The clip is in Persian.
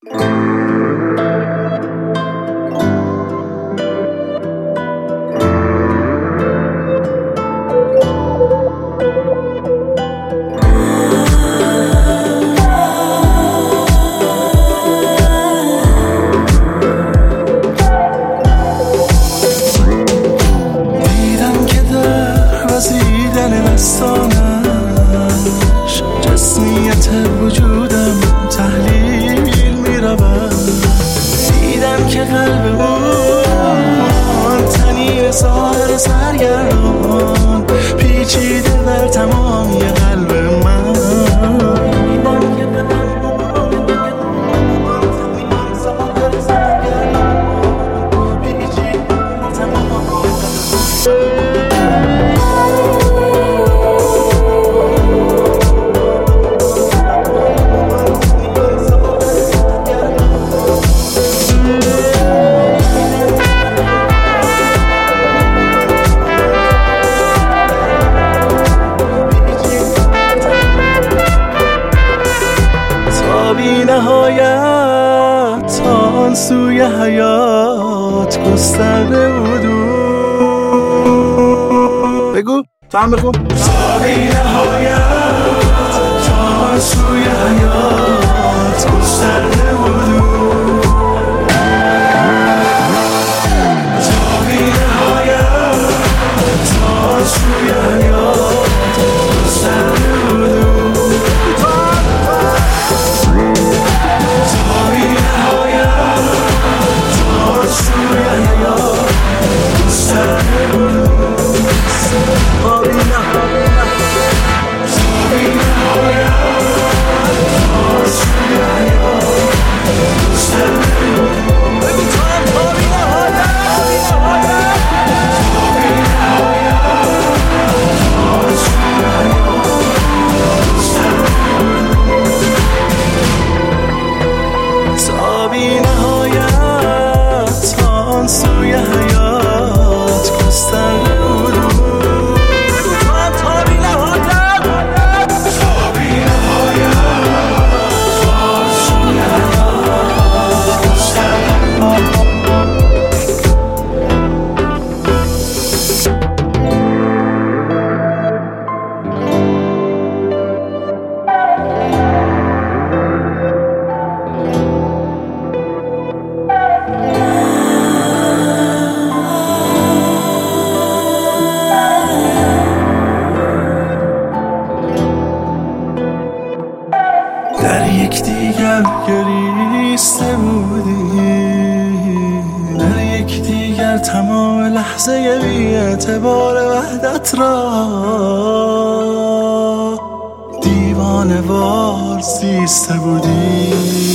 دستانش جسمیت وجودم تحلیل می‌رود. دیدم که قلب اون تنین ساحر سرگردان پیچیده در تمامی قلب من. بی نهایت تا آن سوی حیات گسترده بود. بگو تو هم بگو. تا بی نهایت تا آن سوی حیات گسترده بود. تا بی نهایت تا آن سوی حیات گسترده بود. در یکدیگر گریسته بودیم، در یکدیگر تمام لحظه بی اعتبار وحدت را دیوانه وار زیسته بودیم.